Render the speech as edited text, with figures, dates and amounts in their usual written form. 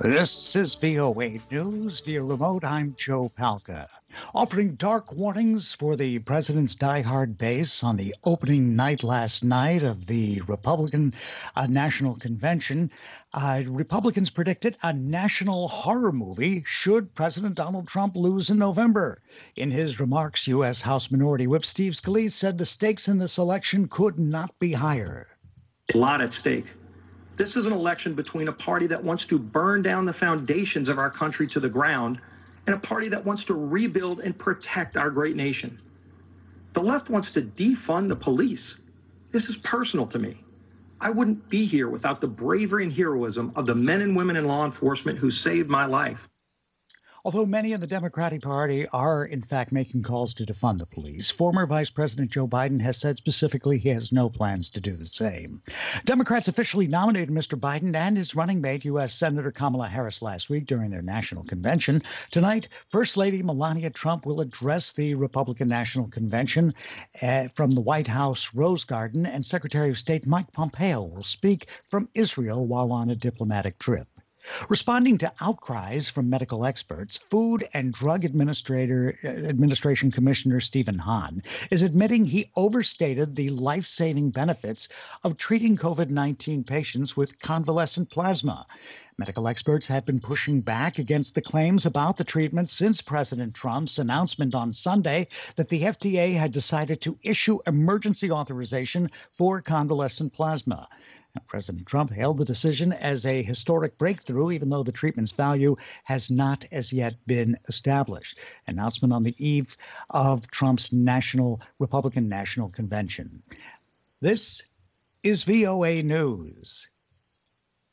This is VOA News via remote. I'm Joe Palca. Offering dark warnings for the president's diehard base on the opening night last night of the Republican National Convention. Republicans predicted a national horror movie should President Donald Trump lose in November. In his remarks, U.S. House Minority Whip Steve Scalise said the stakes in this election could not be higher. A lot at stake. This is an election between a party that wants to burn down the foundations of our country to the ground and a party that wants to rebuild and protect our great nation. The left wants to defund the police. This is personal to me. I wouldn't be here without the bravery and heroism of the men and women in law enforcement who saved my life. Although many in the Democratic Party are, in fact, making calls to defund the police, former Vice President Joe Biden has said specifically he has no plans to do the same. Democrats officially nominated Mr. Biden and his running mate, U.S. Senator Kamala Harris, last week during their national convention. Tonight, First Lady Melania Trump will address the Republican National Convention from the White House Rose Garden, and Secretary of State Mike Pompeo will speak from Israel while on a diplomatic trip. Responding to outcries from medical experts, Food and Drug Administration Commissioner Stephen Hahn is admitting he overstated the life-saving benefits of treating COVID-19 patients with convalescent plasma. Medical experts have been pushing back against the claims about the treatment since President Trump's announcement on Sunday that the FDA had decided to issue emergency authorization for convalescent plasma. President Trump hailed the decision as a historic breakthrough, even though the treatment's value has not as yet been established. Announcement on the eve of Trump's Republican National Convention. This is VOA News.